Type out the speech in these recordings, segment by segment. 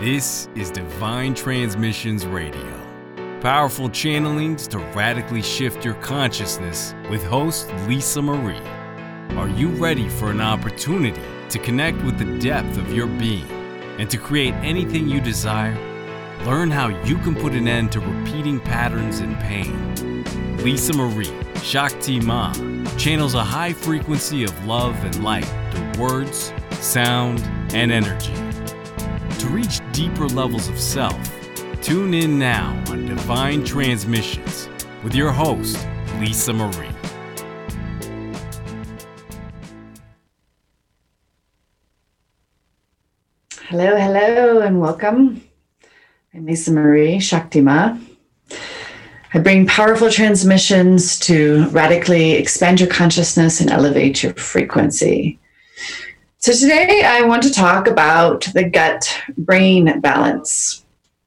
This is Divine Transmissions Radio. Powerful channelings to radically shift your consciousness with host Lisa Marie. Are you ready for an opportunity to connect with the depth of your being and to create anything you desire? Learn how you can put an end to repeating patterns and pain. Lisa Marie, Shakti Ma, channels a high frequency of love and light through words, sound, and energy. To reach deeper levels of self, tune in now on Divine Transmissions with your host, Lisa Marie. Hello, and welcome. I'm Lisa Marie, Shakti Ma. I bring powerful transmissions to radically expand your consciousness and elevate your frequency. So today I want to talk about the gut-brain balance.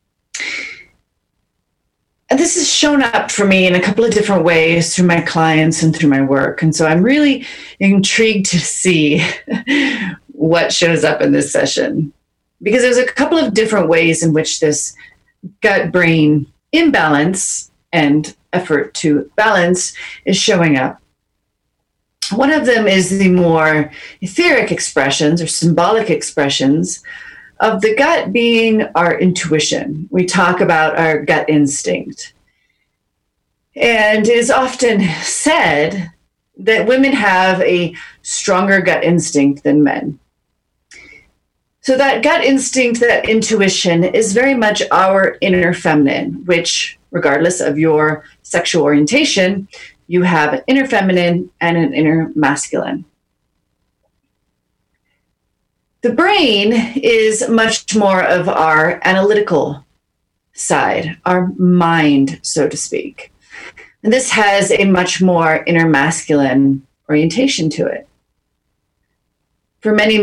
And this has shown up for me in a couple of different ways through my clients and through my work. And so I'm really intrigued to see what shows up in this session. Because there's a couple of different ways in which this gut-brain imbalance and effort to balance is showing up. One of them is the more etheric expressions or symbolic expressions of the gut being our intuition. We talk about our gut instinct. And it is often said that women have a stronger gut instinct than men. So that gut instinct, that intuition, is very much our inner feminine, which, regardless of your sexual orientation, you have an inner feminine and an inner masculine. The brain is much more of our analytical side, our mind, so to speak. And this has a much more inner masculine orientation to it. For many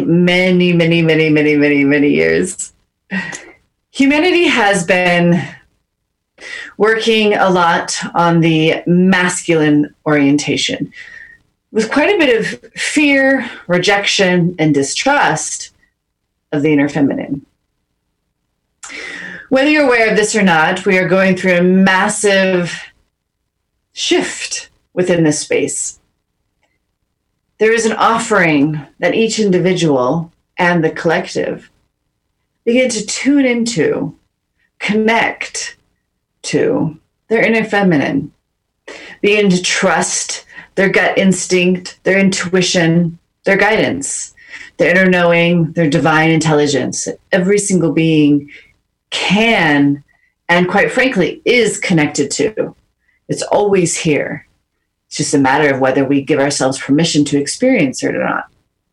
years, humanity has been working a lot on the masculine orientation with quite a bit of fear, rejection, and distrust of the inner feminine. Whether you're aware of this or not, we are going through a massive shift within this space. There is an offering that each individual and the collective begin to tune into, connect to their inner feminine, begin to trust their gut instinct, their intuition, their guidance, their inner knowing, their divine intelligence. Every single being can, and quite frankly, is connected to. It's always here. It's just a matter of whether we give ourselves permission to experience it or not.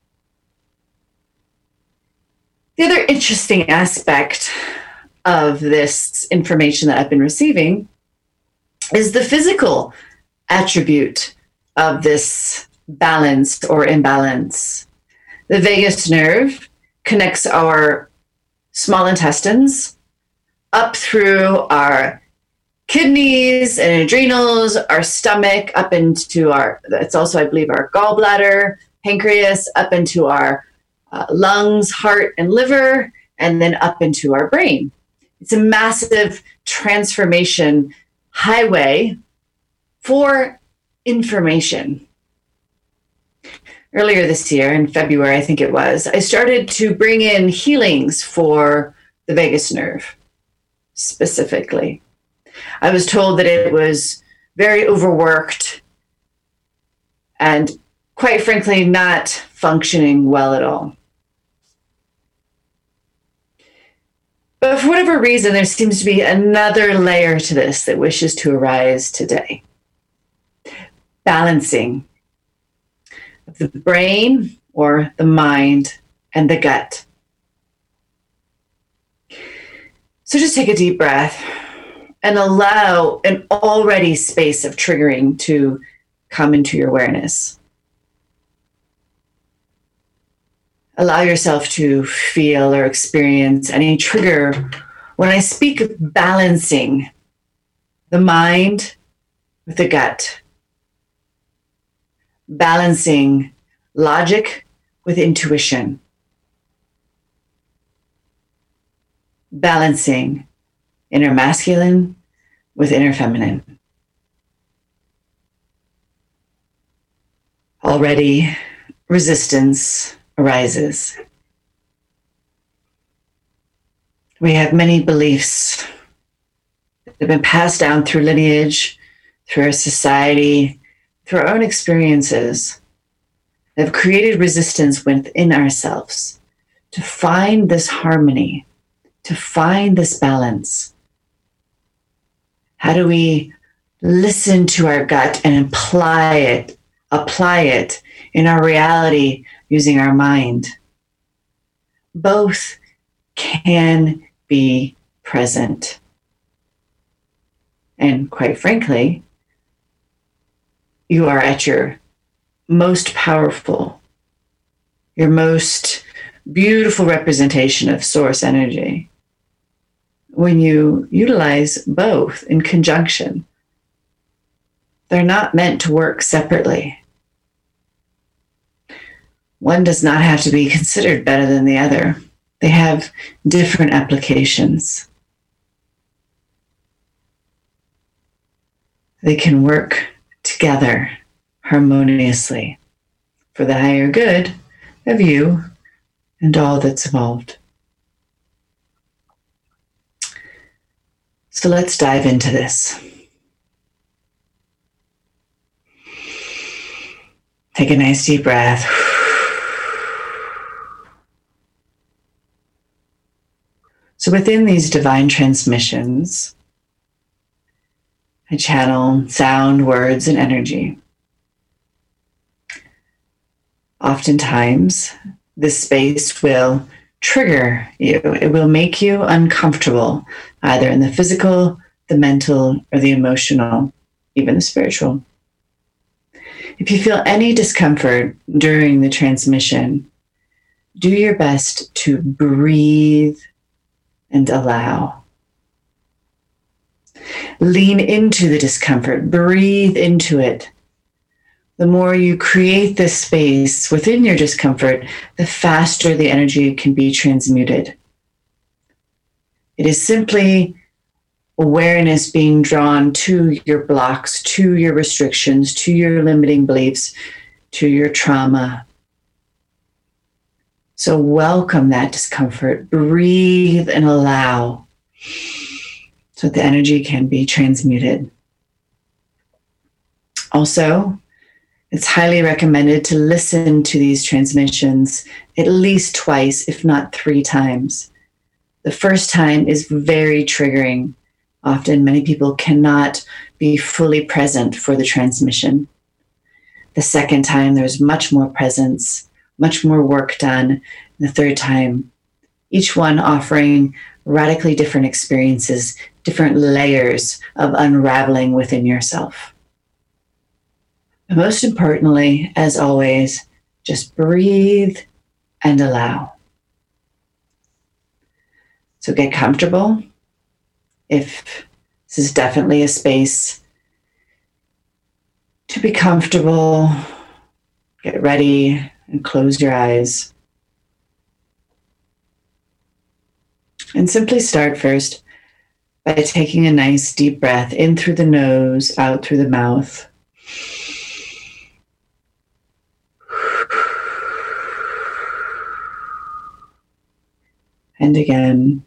The other interesting aspect of this information that I've been receiving is the physical attribute of this balance or imbalance. The vagus nerve connects our small intestines up through our kidneys and adrenals, our stomach, up into it's also, I believe, our gallbladder, pancreas, up into our lungs, heart, and liver, and then up into our brain. It's a massive transformation highway for information. Earlier this year, in February, I think it was, I started to bring in healings for the vagus nerve, specifically. I was told that it was very overworked and, quite frankly, not functioning well at all. But for whatever reason, there seems to be another layer to this that wishes to arise today. Balancing of the brain or the mind and the gut. So just take a deep breath and allow an already space of triggering to come into your awareness. Allow yourself to feel or experience any trigger when I speak of balancing the mind with the gut. Balancing logic with intuition. balancing inner masculine with inner feminine. Already, resistance arises. We have many beliefs that have been passed down through lineage, through our society, through our own experiences, that have created resistance within ourselves to find this harmony, to find this balance. How do we listen to our gut and apply it in our reality using our mind? Both can be present. And quite frankly, you are at your most powerful, your most beautiful representation of source energy when you utilize both in conjunction. They're not meant to work separately. One does not have to be considered better than the other. They have different applications. They can work together harmoniously for the higher good of you and all that's evolved. So let's dive into this. Take a nice deep breath. So within these divine transmissions, I channel sound, words, and energy. Oftentimes, this space will trigger you. It will make you uncomfortable, either in the physical, the mental, or the emotional, even the spiritual. If you feel any discomfort during the transmission, do your best to breathe and allow. Lean into the discomfort, breathe into it. The more you create this space within your discomfort, the faster the energy can be transmuted. It is simply awareness being drawn to your blocks, to your restrictions, to your limiting beliefs, to your trauma. So welcome that discomfort, breathe and allow so the energy can be transmuted. Also, it's highly recommended to listen to these transmissions at least twice, if not 3 times. The first time is very triggering. Often many people cannot be fully present for the transmission. The second time, there's much more presence, much more work done. The third time, each one offering radically different experiences, different layers of unraveling within yourself. And most importantly, as always, just breathe and allow. So get comfortable. If this is definitely a space to be comfortable, get ready and close your eyes. And simply start first by taking a nice deep breath in through the nose, out through the mouth. And again.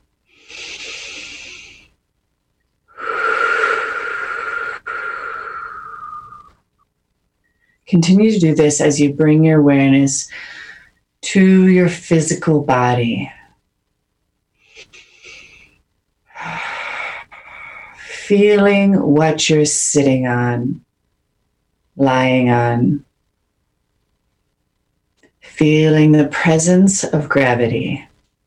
Continue to do this as you bring your awareness to your physical body. Feeling what you're sitting on, lying on. Feeling the presence of gravity.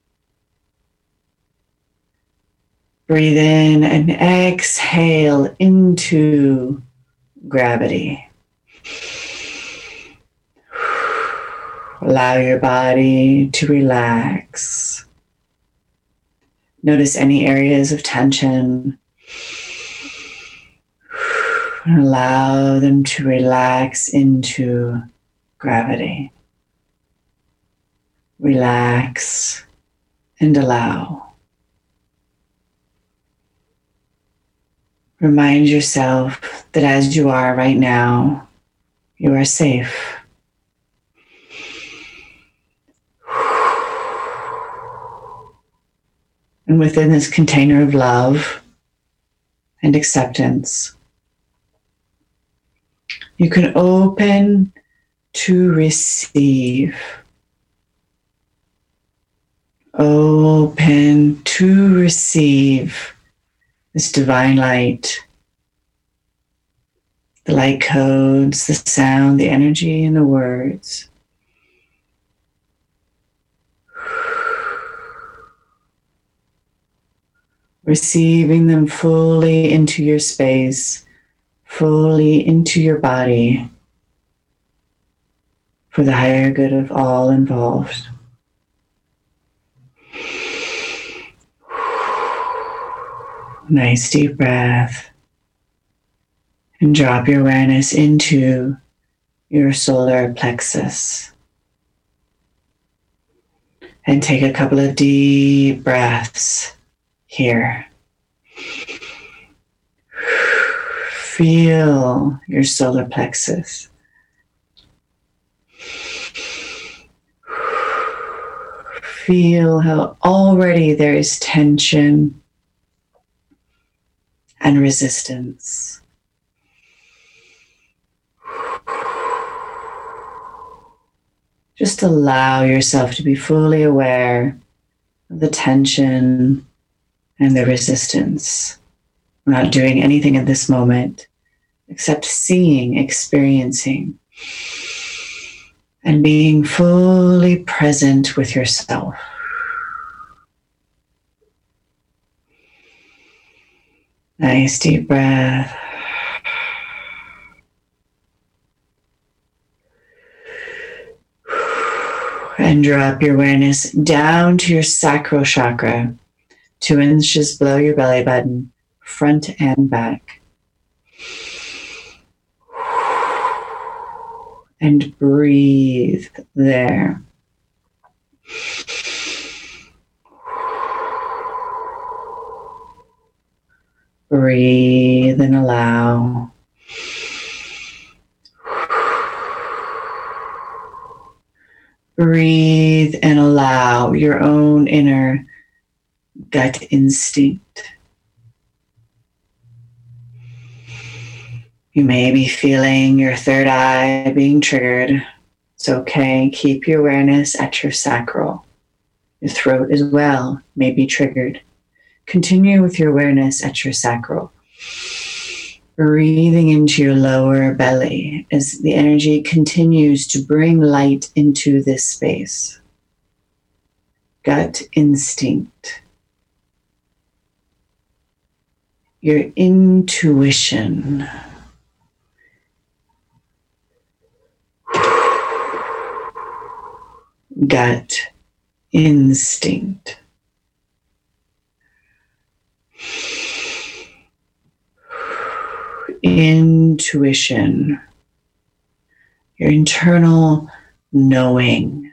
Breathe in and exhale into gravity. Allow your body to relax. Notice any areas of tension. And allow them to relax into gravity. Relax and allow. Remind yourself that as you are right now, you are safe. And within this container of love and acceptance, you can open to receive. Open to receive this divine light, the light codes, the sound, the energy, and the words. Receiving them fully into your space, fully into your body, for the higher good of all involved. Nice deep breath. And drop your awareness into your solar plexus. And take a couple of deep breaths here. Feel your solar plexus. Feel how already there is tension and resistance. Just allow yourself to be fully aware of the tension and the resistance. We're not doing anything at this moment except seeing, experiencing, and being fully present with yourself. Nice deep breath. And drop your awareness down to your sacral chakra, 2 inches below your belly button, front and back. And breathe there. Breathe and allow. Breathe and allow your own inner gut instinct. You may be feeling your third eye being triggered. It's okay. Keep your awareness at your sacral. Your throat as well may be triggered. Continue with your awareness at your sacral. Breathing into your lower belly as the energy continues to bring light into this space. Gut instinct. Your intuition. Gut instinct. Intuition, your internal knowing.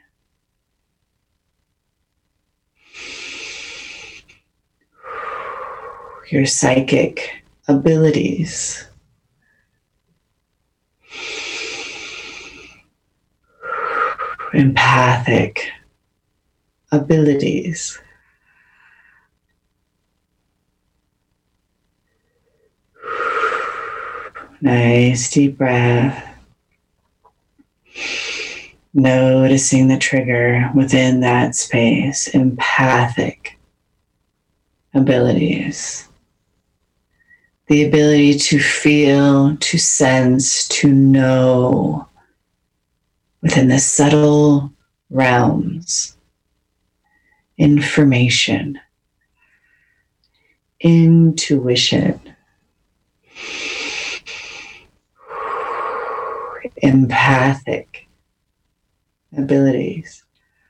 Your psychic abilities. Empathic abilities. Nice deep breath. Noticing the trigger within that space. Empathic abilities. The ability to feel, to sense, to know within the subtle realms. Information. Intuition. Empathic abilities.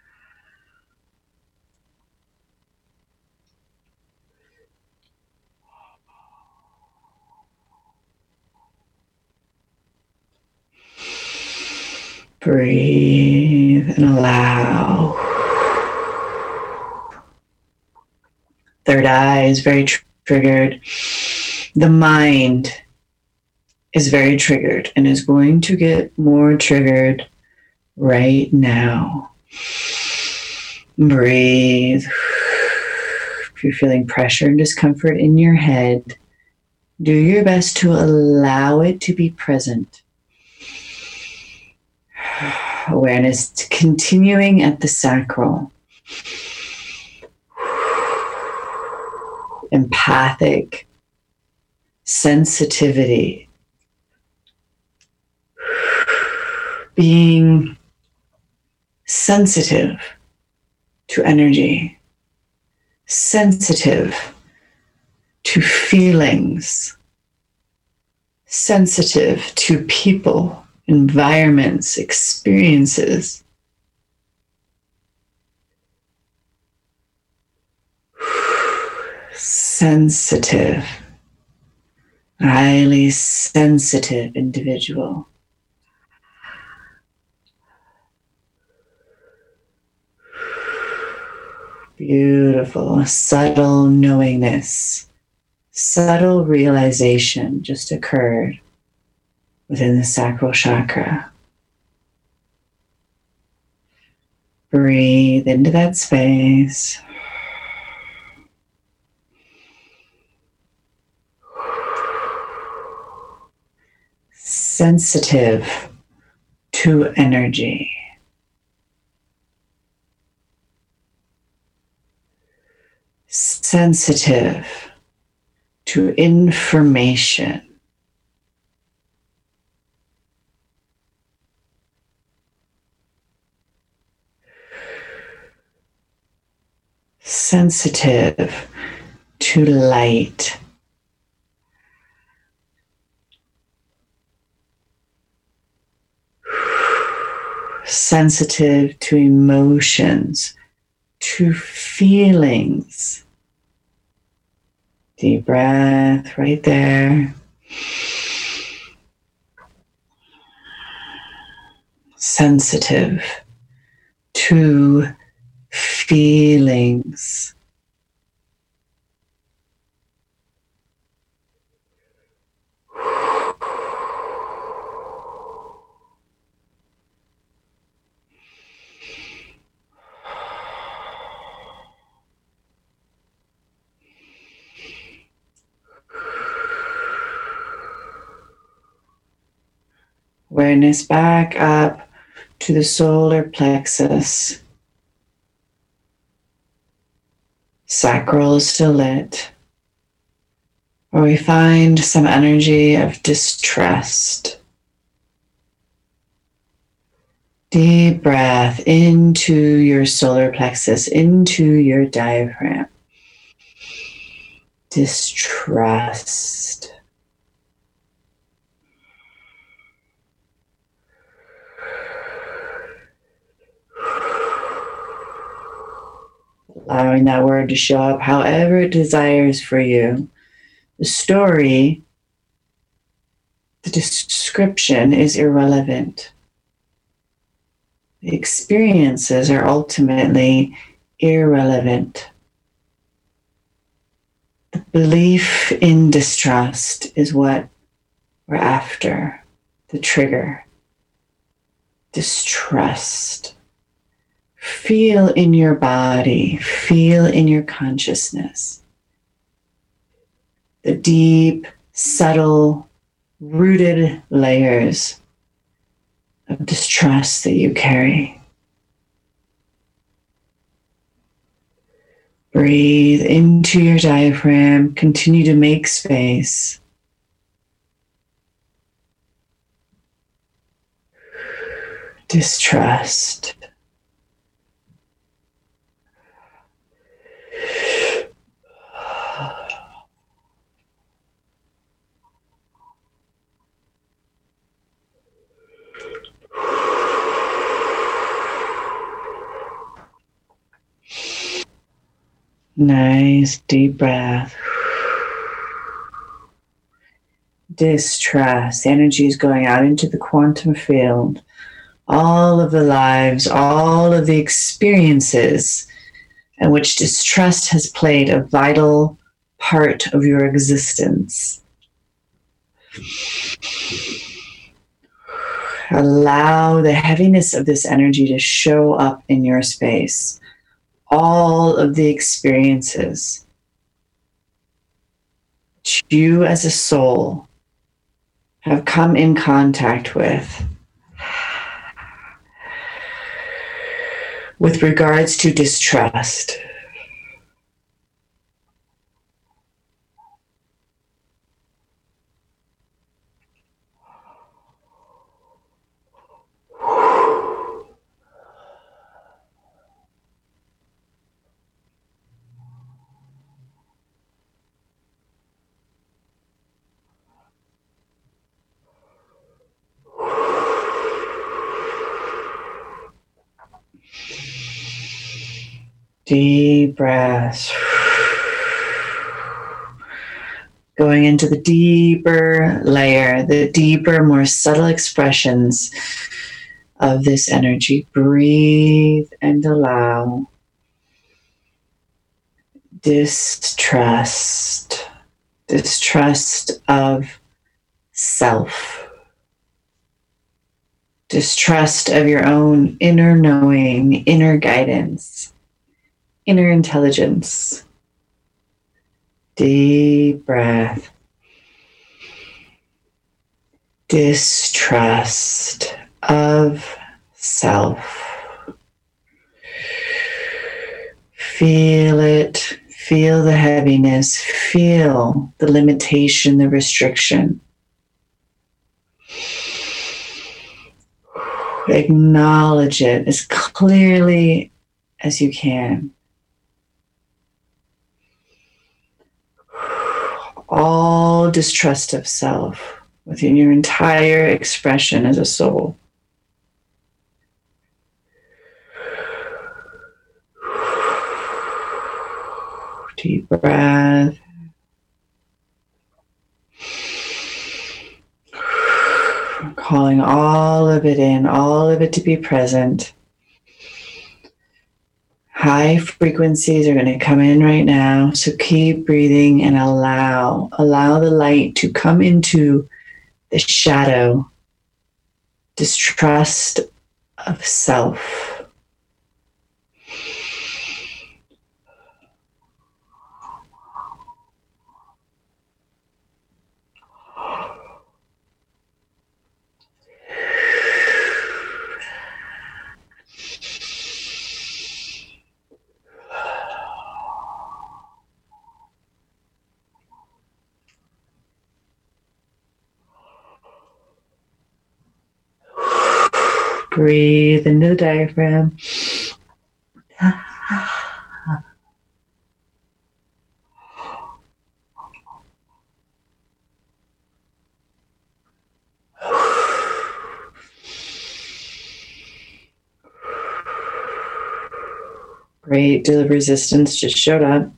Breathe and allow. Third eye is very triggered. The mind is very triggered and is going to get more triggered right now. Breathe. If you're feeling pressure and discomfort in your head, do your best to allow it to be present. Awareness continuing at the sacral. Empathic sensitivity. Being sensitive to energy. Sensitive to feelings. Sensitive to people, environments, experiences. Sensitive, highly sensitive individual. Beautiful, subtle knowingness, subtle realization just occurred within the sacral chakra. Breathe into that space. Sensitive to energy. Sensitive to information. Sensitive to light. Sensitive to emotions, to feelings. Deep breath right there. Sensitive to feelings. Awareness back up to the solar plexus. Sacral is still lit. Where we find some energy of distrust. Deep breath into your solar plexus, into your diaphragm. Distrust. Allowing that word to show up however it desires for you. The story, the description is irrelevant. The experiences are ultimately irrelevant. The belief in distrust is what we're after, the trigger. Distrust. Feel in your body, feel in your consciousness. The deep, subtle, rooted layers of distrust that you carry. Breathe into your diaphragm, continue to make space. Distrust. Nice deep breath. Distrust. The energy is going out into the quantum field. All of the lives, all of the experiences in which distrust has played a vital part of your existence. Allow the heaviness of this energy to show up in your space. All of the experiences that you as a soul have come in contact with regards to distrust. Deep breaths. Going into the deeper layer, the deeper, more subtle expressions of this energy. Breathe and allow. Distrust. Distrust of self. Distrust of your own inner knowing, inner guidance, inner intelligence. Deep breath. Distrust of self. Feel it. Feel the heaviness. Feel the limitation, the restriction. Acknowledge it as clearly as you can. All distrust of self within your entire expression as a soul. Deep breath. Calling all of it in, all of it to be present. High frequencies are going to come in right now, so keep breathing and allow the light to come into the shadow. Distrust of self. Breathe into the diaphragm. Great deal of resistance just showed up.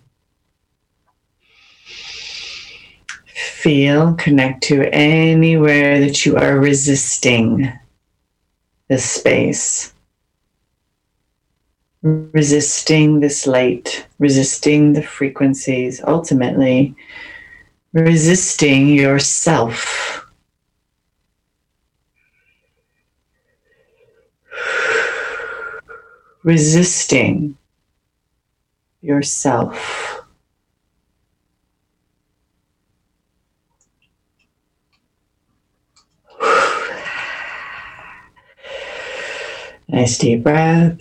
Feel, connect to anywhere that you are resisting this space, resisting this light, resisting the frequencies, ultimately resisting yourself. Resisting yourself. Nice deep breath.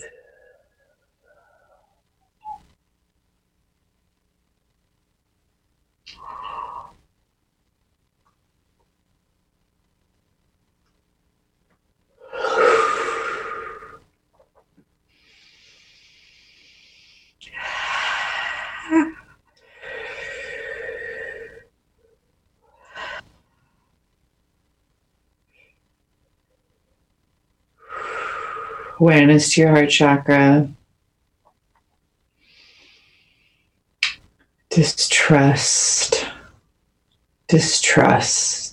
Awareness to your heart chakra. Distrust. Distrust.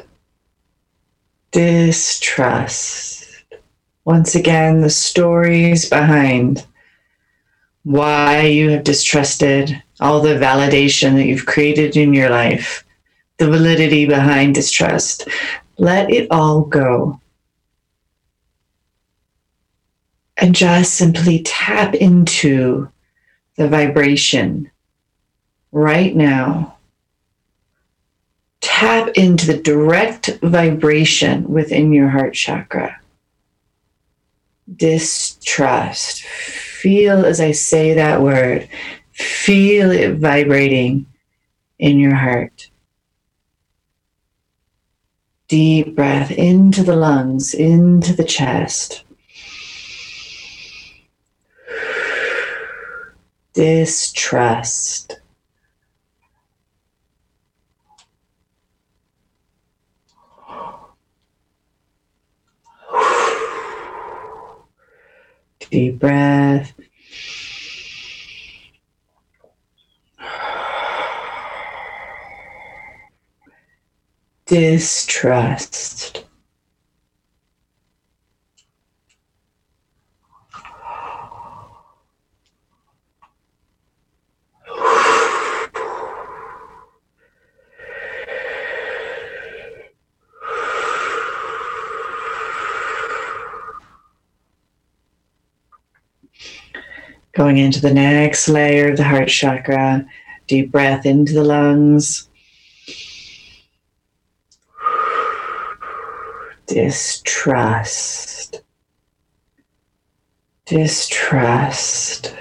Distrust. Once again, the stories behind why you have distrusted, all the validation that you've created in your life, the validity behind distrust. Let it all go. And just simply tap into the vibration right now. Tap into the direct vibration within your heart chakra. Distrust. Feel as I say that word, feel it vibrating in your heart. Deep breath into the lungs, into the chest. Distrust. Deep breath. Distrust. Going into the next layer of the heart chakra, deep breath into the lungs. Distrust. Distrust.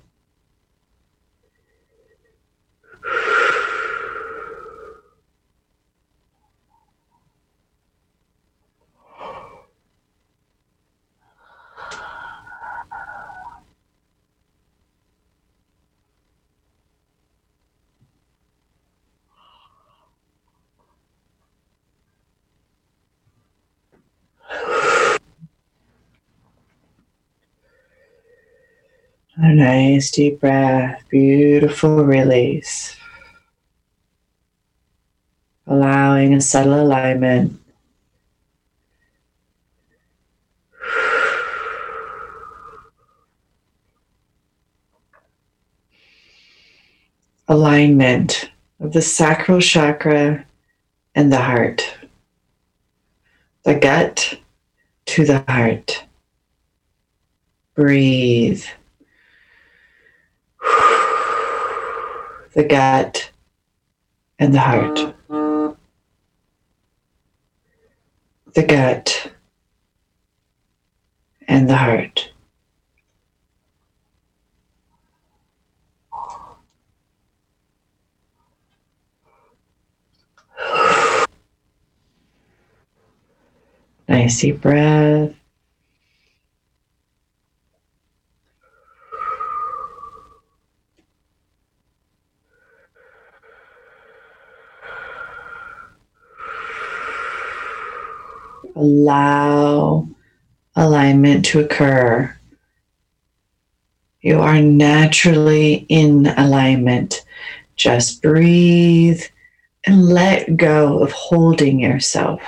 A nice deep breath, beautiful release. Allowing a subtle alignment. Alignment of the sacral chakra and the heart. The gut to the heart. Breathe. The gut and the heart. The gut and the heart. Nice deep breath. Allow alignment to occur. You are naturally in alignment. Just breathe and let go of holding yourself.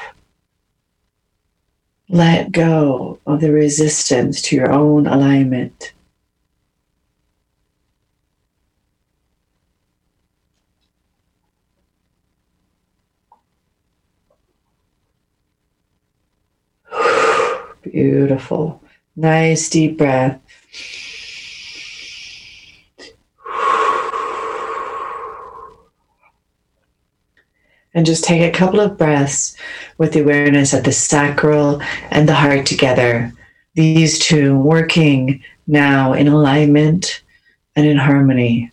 Let go of the resistance to your own alignment. Beautiful. Nice deep breath. And just take a couple of breaths with the awareness of the sacral and the heart together. These two working now in alignment and in harmony.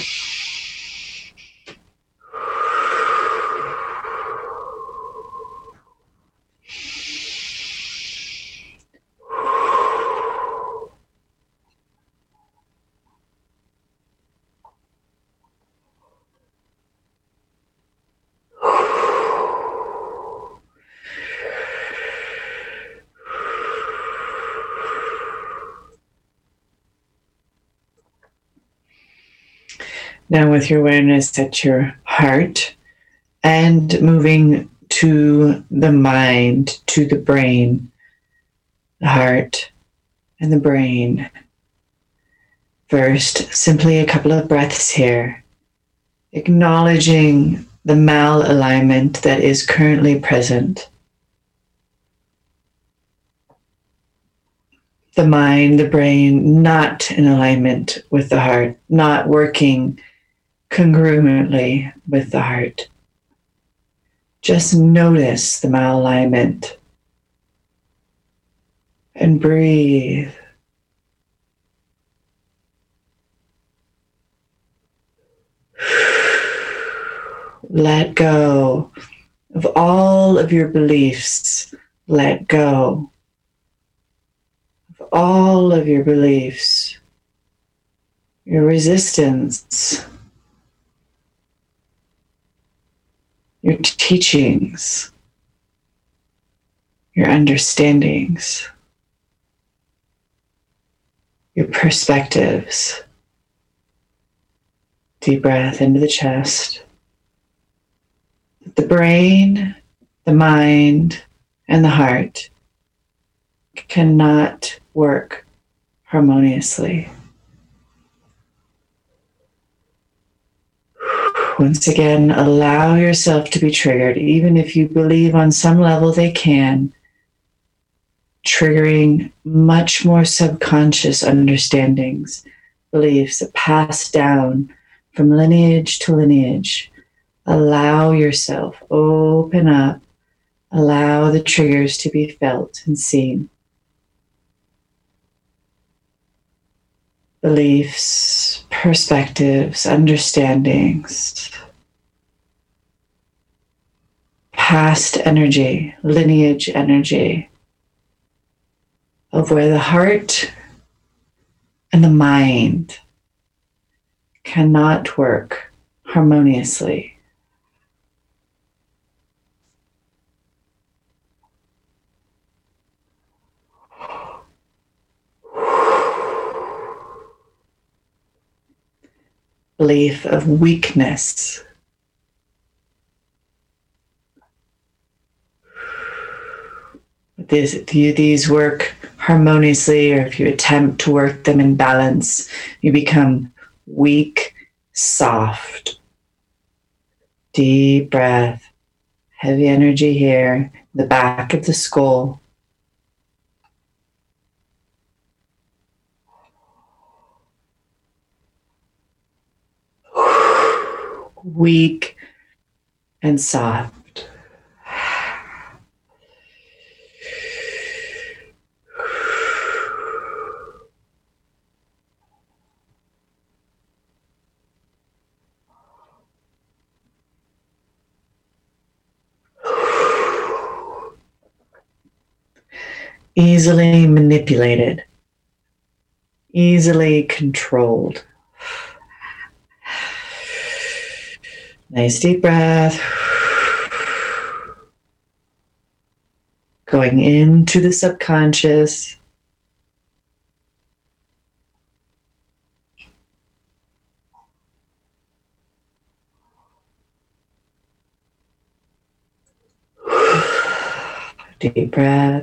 Now with your awareness at your heart and moving to the mind, to the brain, the heart and the brain. First, simply a couple of breaths here, acknowledging the malalignment that is currently present. The mind, the brain, not in alignment with the heart, not working congruently with the heart. Just notice the malalignment and breathe. Let go of all of your beliefs. Let go of all of your beliefs, your resistance, your teachings, your understandings, your perspectives. Deep breath into the chest. The brain, the mind, and the heart cannot work harmoniously. Once again, allow yourself to be triggered, even if you believe on some level they can, triggering much more subconscious understandings, beliefs that pass down from lineage to lineage. Allow yourself, open up, allow the triggers to be felt and seen. Beliefs, perspectives, understandings, past energy, lineage energy of where the heart and the mind cannot work harmoniously. Belief of weakness. These work harmoniously, or if you attempt to work them in balance, you become weak, soft. Deep breath, heavy energy here, the back of the skull. Weak and soft. Easily manipulated, easily controlled. Nice deep breath. Going into the subconscious. Deep breath.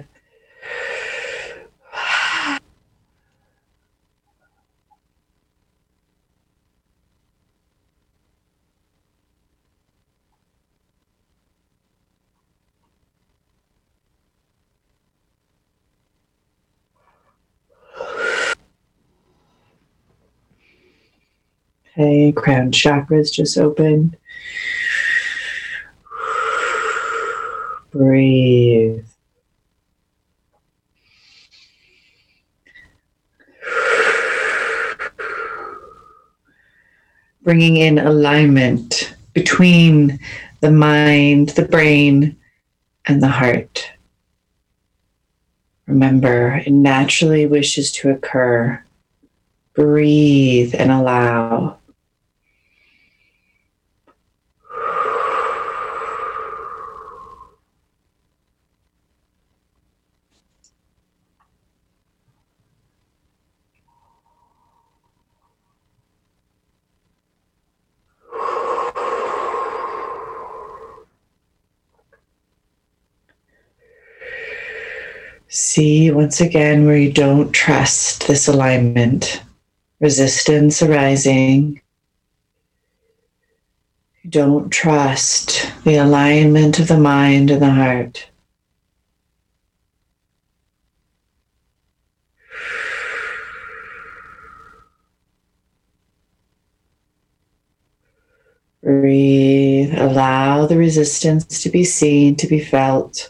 Okay, crown chakras just opened. Breathe. Bringing in alignment between the mind, the brain, and the heart. Remember, it naturally wishes to occur. Breathe and allow. See once again where you don't trust this alignment, resistance arising. You don't trust the alignment of the mind and the heart. Breathe. Allow the resistance to be seen, to be felt.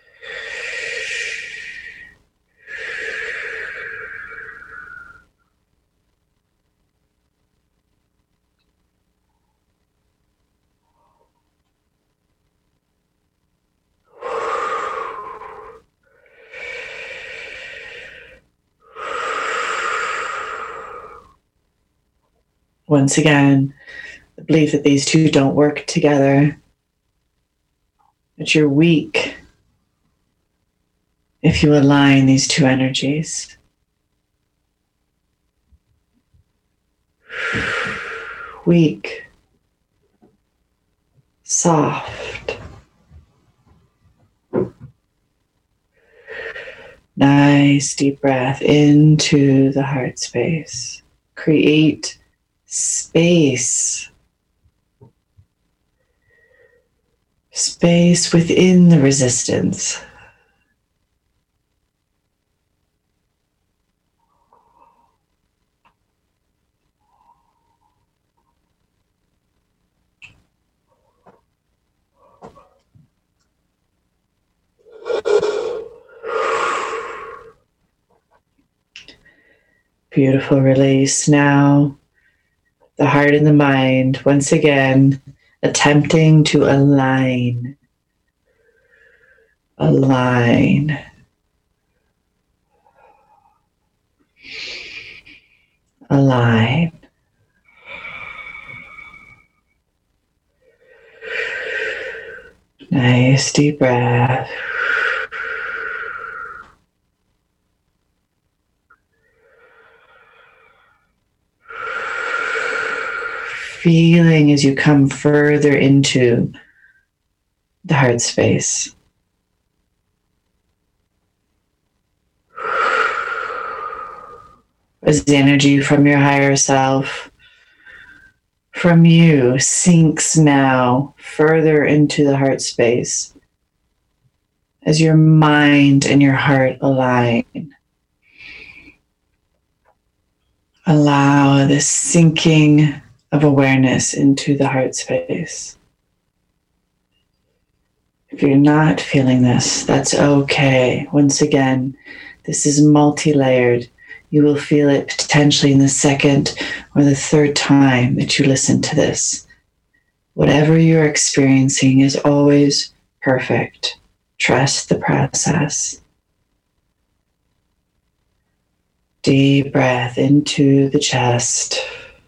Once again, the belief that these two don't work together, that you're weak if you align these two energies. Weak, soft. Nice deep breath into the heart space. Create space. Space within the resistance. Beautiful release. Now, the heart and the mind, once again, attempting to align. Align. Align. Nice deep breath. Feeling as you come further into the heart space. As the energy from your higher self, from you, sinks now further into the heart space as your mind and your heart align. Allow this sinking of awareness into the heart space. If you're not feeling this, that's okay. Once again, this is multi-layered. You will feel it potentially in the second or the third time that you listen to this. Whatever you're experiencing is always perfect. Trust the process. Deep breath into the chest.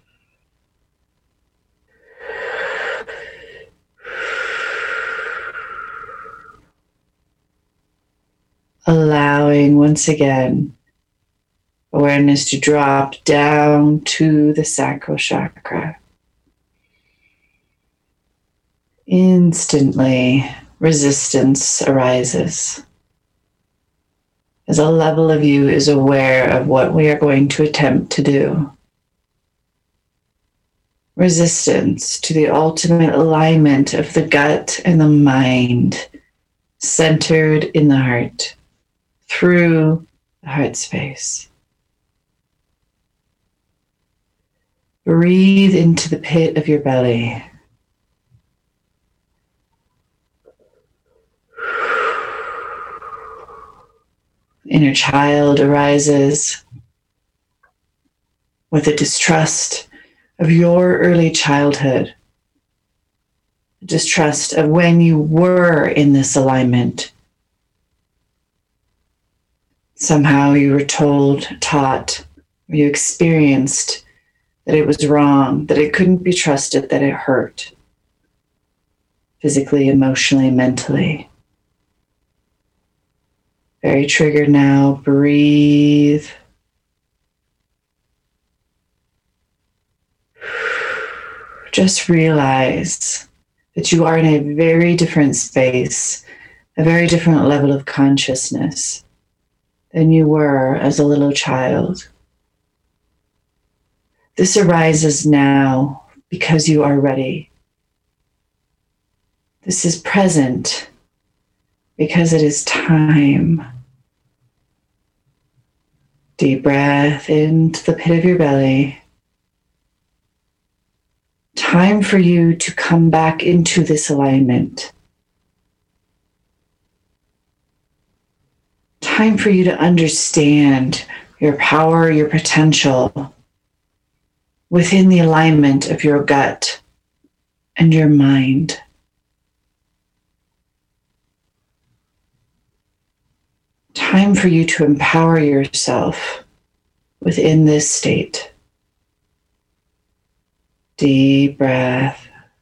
Allowing once again awareness to drop down to the sacral chakra. Instantly, resistance arises as a level of you is aware of what we are going to attempt to do. Resistance to the ultimate alignment of the gut and the mind, centered in the heart, through the heart space. Breathe into the pit of your belly. Inner child arises with a distrust of your early childhood, a distrust of when you were in this alignment. Somehow you were told, taught, or you experienced that it was wrong, that it couldn't be trusted, that it hurt physically, emotionally, mentally. Very triggered now. Breathe. Just realize that you are in a very different space, a very different level of consciousness than you were as a little child. This arises now because you are ready. This is present because it is time. Deep breath into the pit of your belly. Time for you to come back into this alignment. Time for you to understand your power, your potential within the alignment of your gut and your mind. Time for you to empower yourself within this state. Deep breath.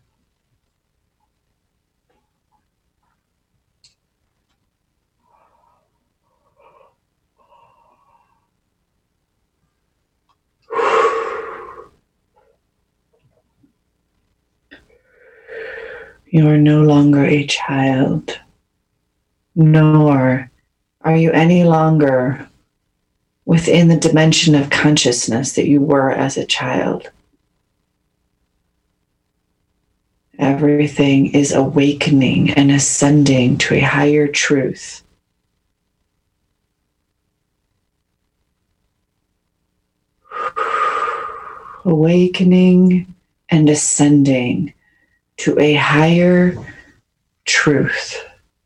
You are no longer a child, nor are you any longer within the dimension of consciousness that you were as a child. Everything is awakening and ascending to a higher truth. Awakening and ascending to a higher truth.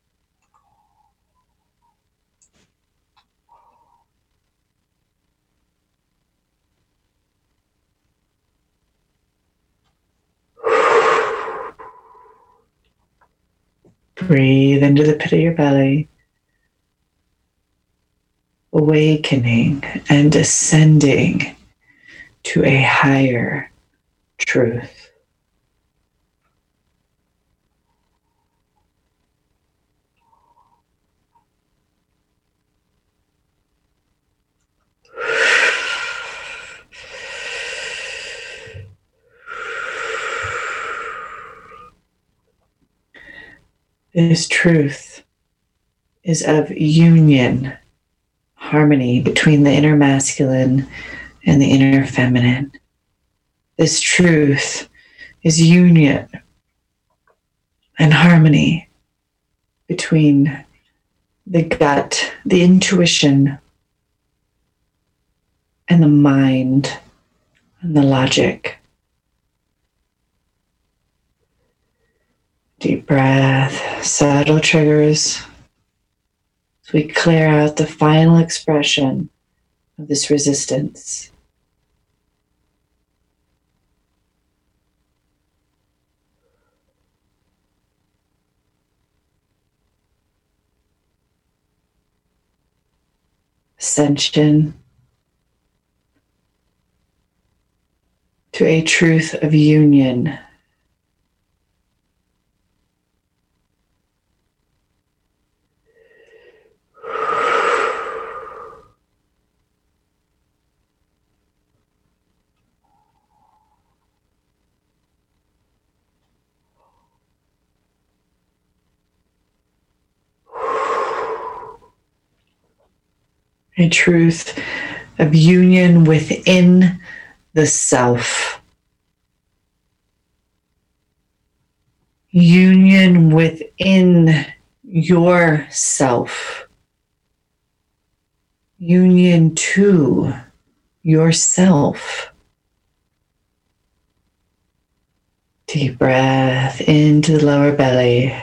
Breathe into the pit of your belly, awakening and ascending to a higher truth. This truth is of union, harmony between the inner masculine and the inner feminine. This truth is union and harmony between the gut, the intuition, and the mind and the logic. Deep breath, subtle triggers as we clear out the final expression of this resistance. Ascension to a truth of union. A truth of union within the self. Union within yourself. Union to yourself. Deep breath into the lower belly.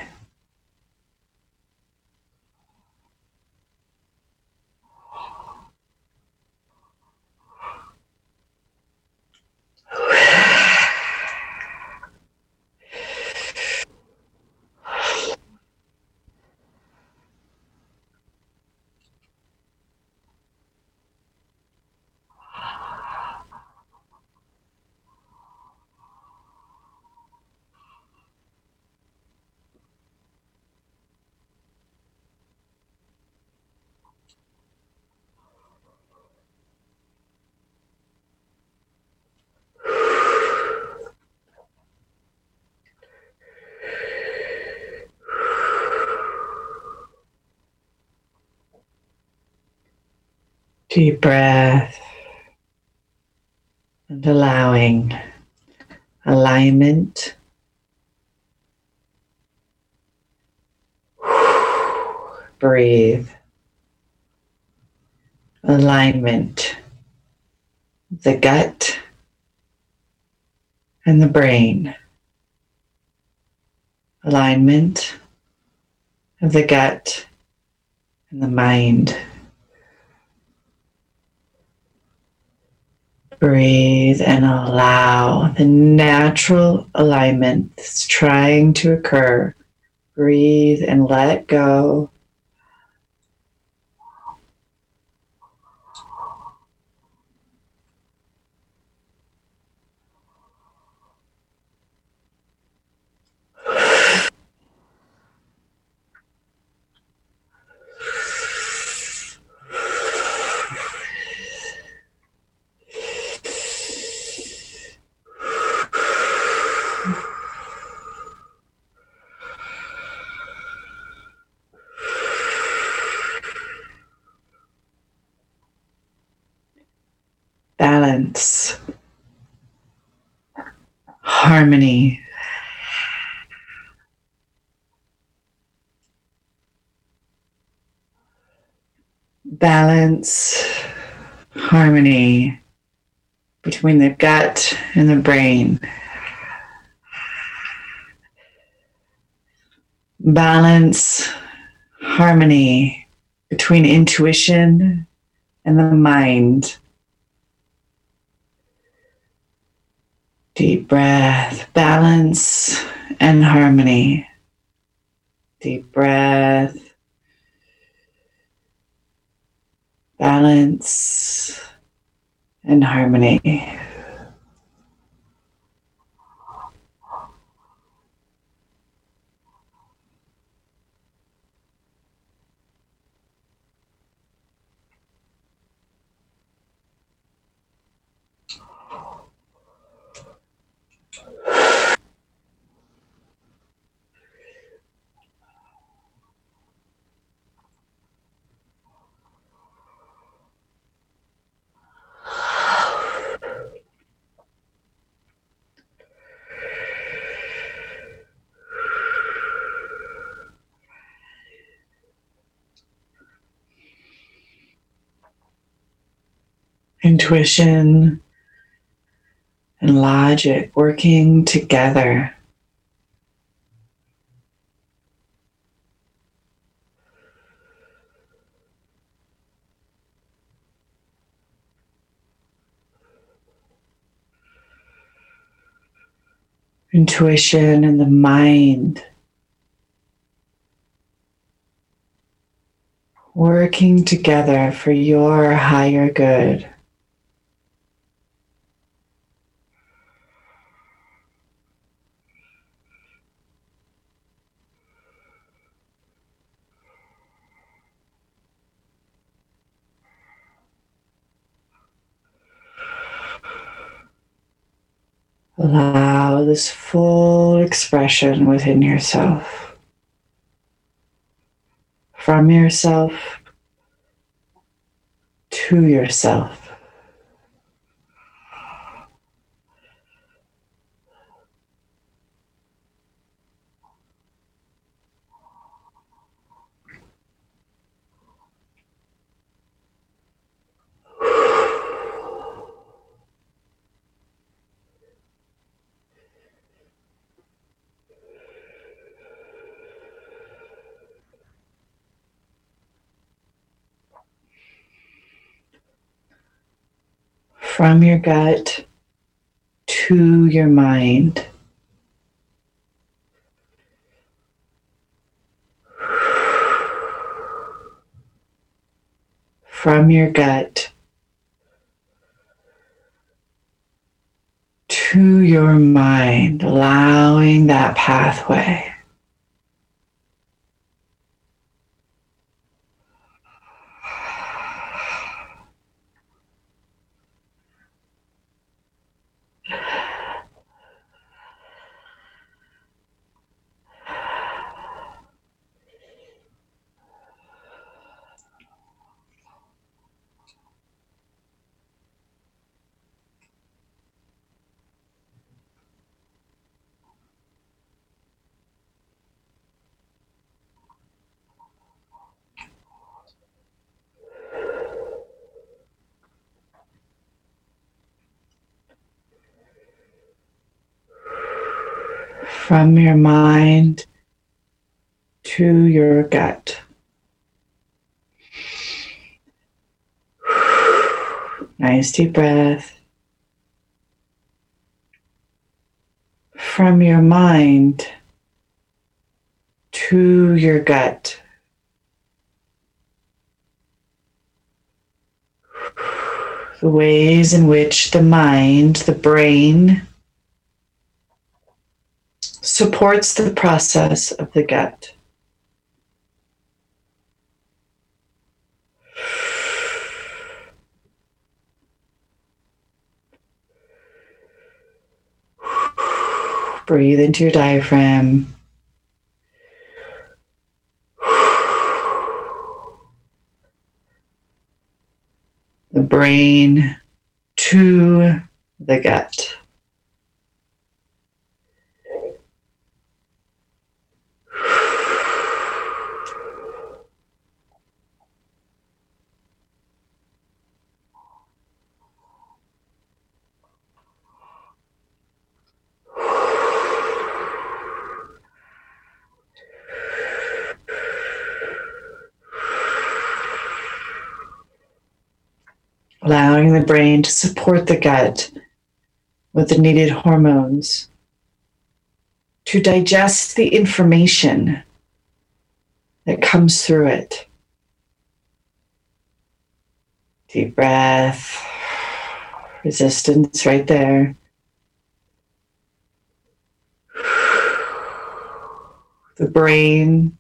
Deep breath and allowing alignment Breathe. Alignment. The gut and the brain. Alignment of the gut and the mind. Breathe and allow the natural alignment that's trying to occur. Breathe and let go. Balance, harmony, balance, harmony between the gut and the brain. Balance, harmony between intuition and the mind. Deep breath, balance and harmony. Deep breath, balance and harmony. Intuition and logic working together. Intuition and the mind working together for your higher good. Allow this full expression within yourself, from yourself to yourself. From your gut to your mind. From your gut to your mind, allowing that pathway. from your mind to your gut. Nice deep breath. From your mind to your gut. The ways in which the mind, the brain, supports the process of the gut. Breathe into your diaphragm. The brain to the gut. Allowing the brain to support the gut with the needed hormones to digest the information that comes through it. Deep breath, resistance right there. The brain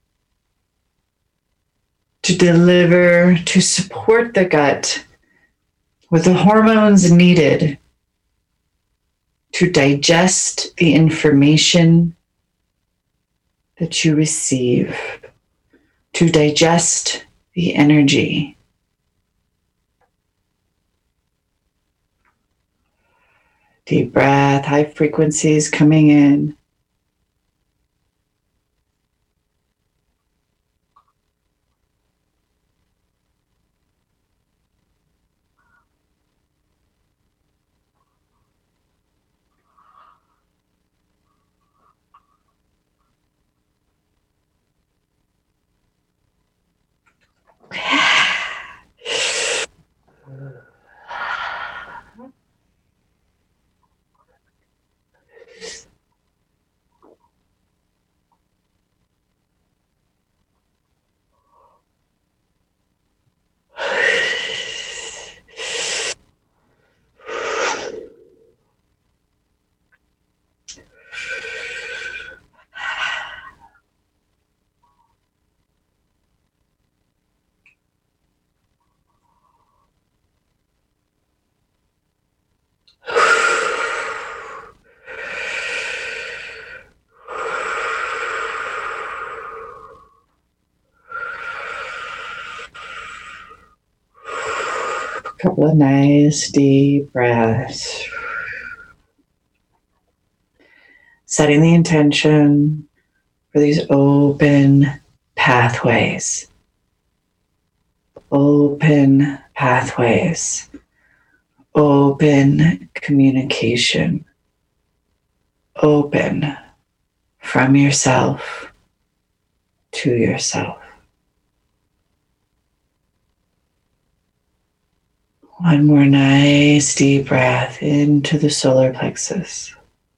to deliver, to support the gut with the hormones needed to digest the information that you receive, to digest the energy. Deep breath, high frequencies coming in. Couple of nice deep breaths. Setting the intention for these open pathways. Open pathways. Open communication. Open from yourself to yourself. One more nice deep breath into the solar plexus.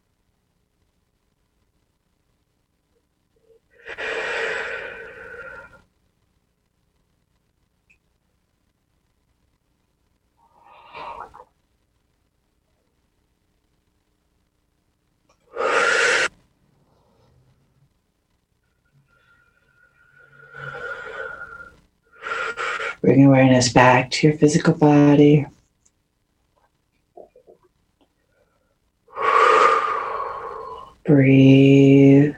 Bring awareness back to your physical body. Breathe.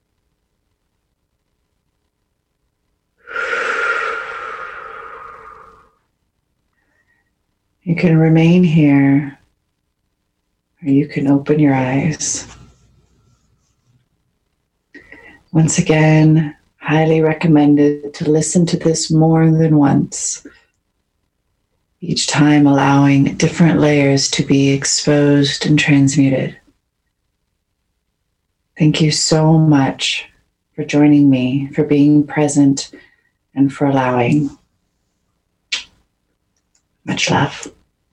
You can remain here, or you can open your eyes. Once again, highly recommended to listen to this more than once, each time allowing different layers to be exposed and transmuted. Thank you so much for joining me, for being present, and for allowing. Much love.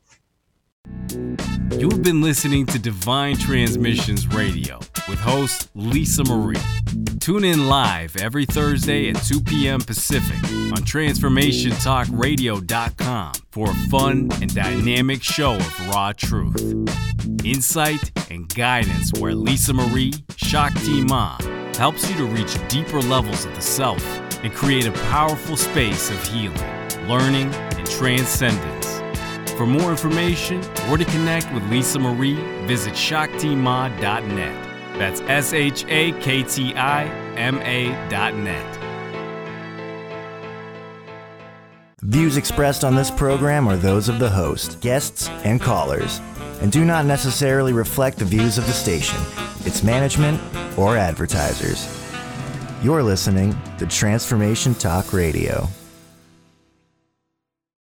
You've been listening to Divine Transmissions Radio with host Lisa Marie. Tune in live every Thursday at 2 p.m. Pacific on TransformationTalkRadio.com for a fun and dynamic show of raw truth, insight, and guidance where Lisa Marie, Shakti Ma, helps you to reach deeper levels of the self and create a powerful space of healing, learning, and transcendence. For more information or to connect with Lisa Marie, visit shaktima.net. That's SHAKTIMA.net. Views expressed on this program are those of the host, guests, and callers, and do not necessarily reflect the views of the station, its management, or advertisers. You're listening to Transformation Talk Radio.